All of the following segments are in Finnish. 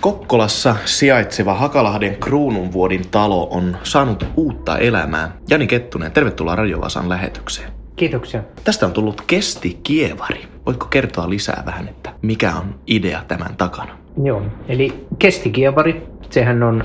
Kokkolassa sijaitseva Hakalahden Kruununvuodin talo on saanut uutta elämää. Jani Kettunen, tervetuloa Radio Vasan lähetykseen. Kiitoksia. Tästä on tullut Kestikievari. Voitko kertoa lisää vähän, että mikä on idea tämän takana? Joo, eli Kestikievari, sehän on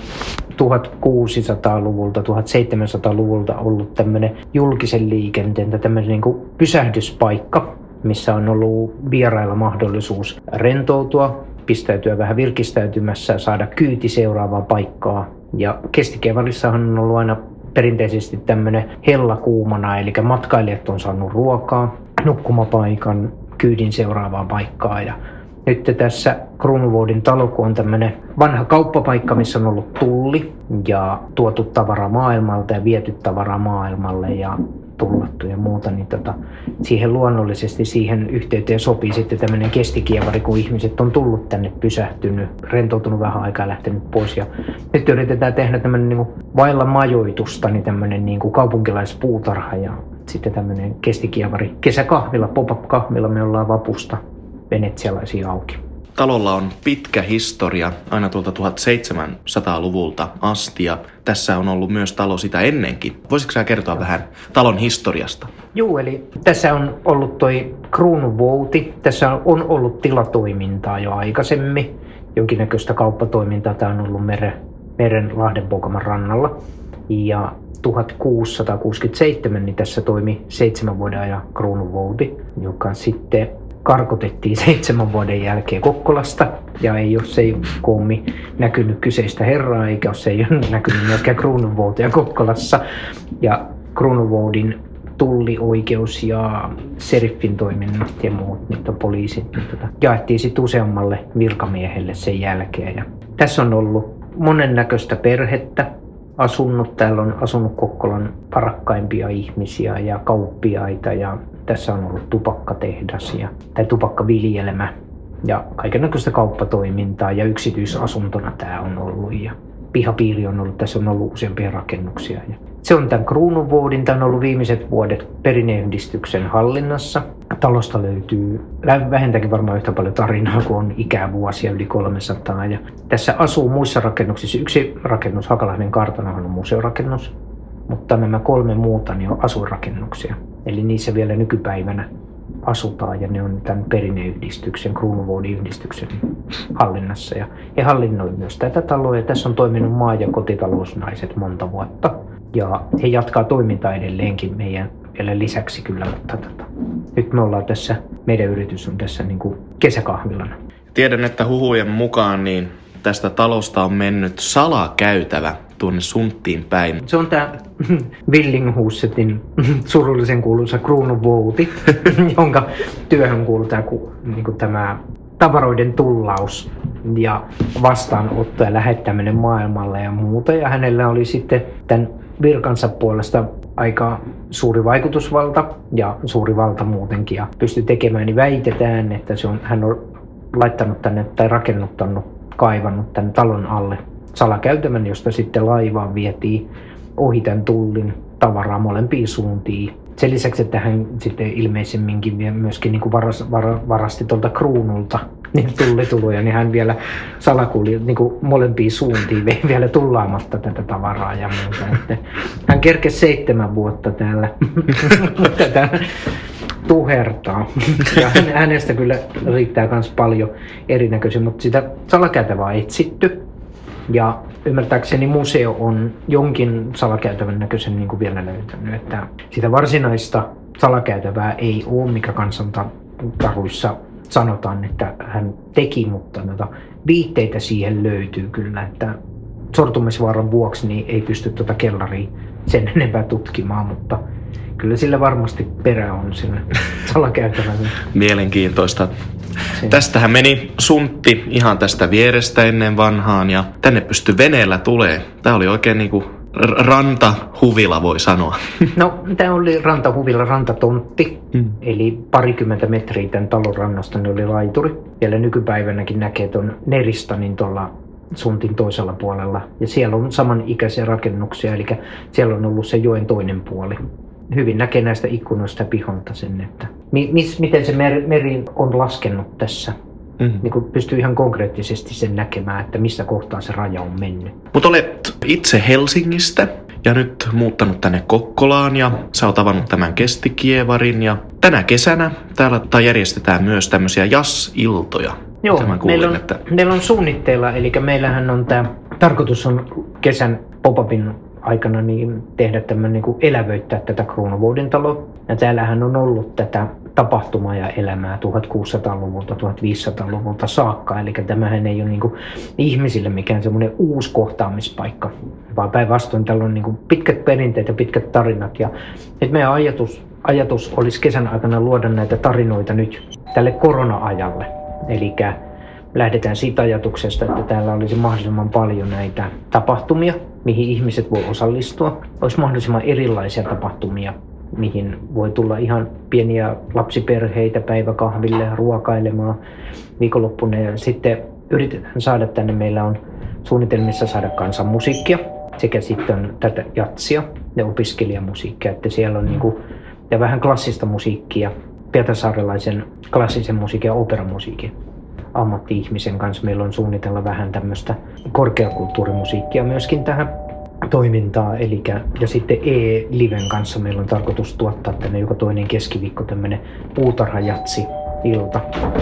1600-luvulta, 1700-luvulta ollut tämmöinen julkisen liikenteen tämmöinen niin kuin pysähdyspaikka, missä on ollut vierailla mahdollisuus rentoutua, pistäytyä vähän virkistäytymässä ja saada kyyti seuraavaan paikkaan. Ja Kestikievarissahan on ollut aina perinteisesti tämmöinen hellakuumana, eli matkailijat on saanut ruokaa, nukkumapaikan, kyydin seuraavaan paikkaan. Ja nyt tässä Kruununvuodin talo, kun on tämmöinen vanha kauppapaikka, missä on ollut tulli ja tuotu tavaraa maailmalta ja viety tavaraa maailmalle ja tullattu ja muuta, niin siihen luonnollisesti siihen yhteyteen sopii sitten tämmöinen Kestikievari, kun ihmiset on tullut tänne, pysähtynyt, rentoutunut vähän aikaa ja lähtenyt pois. Ja nyt yritetään tehdä tämmöinen niin kuin vailla majoitusta, niin tämmöinen niin kuin kaupunkilaispuutarha ja sitten tämmöinen Kestikievari kesäkahvila, pop-up-kahvila, me ollaan vapusta venetsialaisia auki. Talolla on pitkä historia aina tuolta 1700-luvulta asti ja tässä on ollut myös talo sitä ennenkin. Voisitko sä kertoa vähän talon historiasta? Joo, eli tässä on ollut toi Kruununvuoti. Tässä on ollut tilatoimintaa jo aikaisemmin. Jonkinnäköistä kauppatoimintaa. Tämä on ollut meren Lahdenpoikaman rannalla. Ja 1667 niin tässä toimi 7 vuoden ajan Kruununvuoti, joka sitten karkotettiin 7 vuoden jälkeen Kokkolasta ja se ei ole näkynyt kyseistä herraa eikä se ei ole näkynyt myöskään Kruununvuotia Kokkolassa. Ja Kruununvuodin tullioikeus ja seriffin toiminnot ja muut, niin poliisit, jaettiin sitten useammalle virkamiehelle sen jälkeen. Ja tässä on ollut monennäköistä perhettä asunut. Täällä on asunut Kokkolan varakkaimpia ihmisiä ja kauppiaita ja tässä on ollut tupakkatehdas tai tupakkaviljelmä ja kaikennäköistä kauppatoimintaa ja yksityisasuntona tämä on ollut ja pihapiiri on ollut, tässä on ollut useampia rakennuksia. Ja se on tämän Kruununvuodin, tämä on ollut viimeiset vuodet perinneyhdistyksen hallinnassa. Talosta löytyy vähintäänkin varmaan yhtä paljon tarinaa, kun on ikävuosia yli 300. Ja tässä asuu muissa rakennuksissa. Yksi rakennus, Hakalahden kartanohan on museorakennus, mutta nämä 3 muuta niin on asuinrakennuksia. Eli niissä vielä nykypäivänä asutaan ja ne on tämän perinneyhdistyksen, Kruununvuodin yhdistyksen hallinnassa. Ja he hallinnoivat myös tätä taloa ja tässä on toiminut maa- ja kotitalousnaiset monta vuotta. Ja he jatkaa toimintaa edelleenkin meidän vielä lisäksi kyllä, mutta nyt me ollaan tässä, meidän yritys on tässä niin kuin kesäkahvilana. Tiedän, että huhujen mukaan niin tästä talosta on mennyt salakäytävä tuonne Sunttiin päin. Se on tämä Billinghussetin surullisen kuuluisa Kruununvuoti, jonka työhön kuuluu tämä tavaroiden tullaus ja vastaanotto ja lähettäminen maailmalle ja muuta. Ja hänellä oli sitten tämän virkansa puolesta aika suuri vaikutusvalta ja suuri valta muutenkin ja pystyi tekemään, niin väitetään, että hän on laittanut tänne tai kaivannut tämän talon alle salakäytävän, josta sitten laivaan vietiin ohi tämän tullin tavaraa molempiin suuntiin. Sen lisäksi, että hän sitten ilmeisemminkin myöskin niin kuin varasti tuolta Kruunulta niin tullituloja, niin hän vielä salakulli niin kuin molempiin suuntiin vielä tullaamatta tätä tavaraa ja muuta. Että hän kerkesi 7 vuotta täällä tätä tuhertaa. Ja hänestä kyllä riittää myös paljon erinäköisiä, mutta sitä salakäytävää on etsitty. Ja ymmärtääkseni museo on jonkin salakäytävän näköisen niin kuin vielä löytänyt, että sitä varsinaista salakäytävää ei ole, mikä kansantaruissa sanotaan, että hän teki, mutta viitteitä siihen löytyy kyllä, että sortumisvaaran vuoksi niin ei pysty kellaria sen enempää tutkimaan, mutta kyllä sillä varmasti perä on sillä salakäytävällä. Mielenkiintoista. Tästähän meni Suntti ihan tästä vierestä ennen vanhaan ja tänne pystyi veneellä tulee. Tämä oli oikein niinku rantahuvila, voi sanoa. No, tämä oli rantahuvila, rantatontti. Eli 20 metriä tämän talon rannasta niin oli laituri. Vielä nykypäivänäkin näkee tuon Neristanin tuolla Suntin toisella puolella. Ja siellä on samanikäisiä rakennuksia, eli siellä on ollut se joen toinen puoli. Hyvin näkee näistä ikkunoista ja pihonta sen, että miten se meri on laskenut tässä Niin kuin pystyy ihan konkreettisesti sen näkemään, että missä kohtaa se raja on mennyt. Mutta olet itse Helsingistä ja nyt muuttanut tänne Kokkolaan ja sä oot avannut tämän Kestikievarin ja tänä kesänä täällä järjestetään myös tämmöisiä jazz-iltoja. Joo, meillä on suunnitteilla, eli meillähän on tarkoitus on kesän pop-upin aikana niin tehdä tämmöinen niin kuin elävöittää tätä Kruunuvuodin taloa. Ja täällähän on ollut tätä tapahtumaa ja elämää 1600-luvulta, 1500-luvulta saakka. Eli tämähän ei ole niin kuin ihmisille mikään semmoinen uusi kohtaamispaikka, vaan päinvastoin täällä on niin kuin pitkät perinteet ja pitkät tarinat. Ja nyt meidän ajatus olisi kesän aikana luoda näitä tarinoita nyt tälle korona-ajalle. Eli lähdetään siitä ajatuksesta, että täällä olisi mahdollisimman paljon näitä tapahtumia, mihin ihmiset voi osallistua. Olisi mahdollisimman erilaisia tapahtumia, mihin voi tulla ihan pieniä lapsiperheitä päiväkahville ruokailemaan viikonloppuna. Ja sitten yritetään saada tänne, meillä on suunnitelmissa saada kansanmusiikkia sekä sitten tätä jatsia ja opiskelijamusiikkia, että siellä on niinku, ja vähän klassista musiikkia, pietarsaarelaisen klassisen musiikin ja operamusiikin ammatti-ihmisen kanssa. Meillä on suunnitella vähän tämmöistä korkeakulttuurimusiikkia myöskin tähän toimintaa. Ja sitten E-Liven kanssa meillä on tarkoitus tuottaa tänne joka toinen keskiviikko tämmöinen puutarhajatsi-ilta.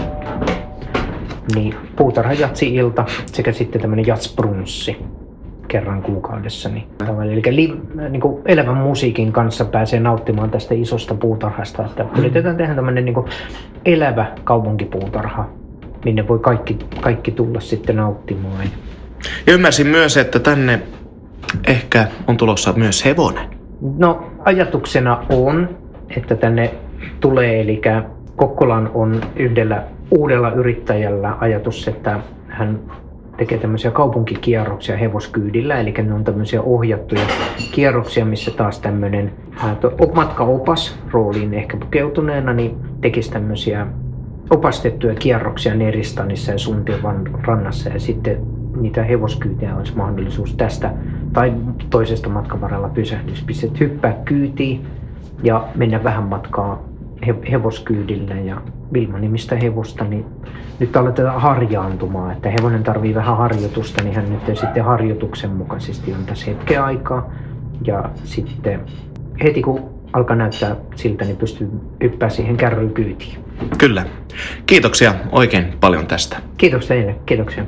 Niin, puutarhajatsi-ilta sekä sitten tämmöinen jatsbrunssi kerran kuukaudessa. Eli niin kuin elävän musiikin kanssa pääsee nauttimaan tästä isosta puutarhasta. Että yritetään tehdä tämmöinen niin kuin elävä kaupunkipuutarha, minne voi kaikki tulla sitten nauttimaan. Ja ymmärsin myös, että tänne ehkä on tulossa myös hevonen. No ajatuksena on, että tänne tulee, eli Kokkolan on yhdellä uudella yrittäjällä ajatus, että hän tekee tämmöisiä kaupunkikierroksia hevoskyydillä, eli ne on tämmöisiä ohjattuja kierroksia, missä taas tämmöinen matkaopas rooliin ehkä pukeutuneena, niin tekisi tämmöisiä opastettuja kierroksia Neristanissa ja Suntien rannassa, ja sitten niitä hevoskyytejä olisi mahdollisuus tästä tai toisesta matkan varrella pysähdyspisteet hyppää kyytiin ja mennä vähän matkaa hevoskyydillä. Ja Vilma-nimistä hevosta, niin nyt aletaan harjaantumaan, että hevonen tarvii vähän harjoitusta, niin hän nyt sitten harjoituksen mukaisesti on tässä hetken aikaa. Ja sitten heti kun alkaa näyttää siltä, niin pystyy hyppää siihen kärryn kyytiin. Kyllä. Kiitoksia oikein paljon tästä. Kiitos teille. Kiitoksia.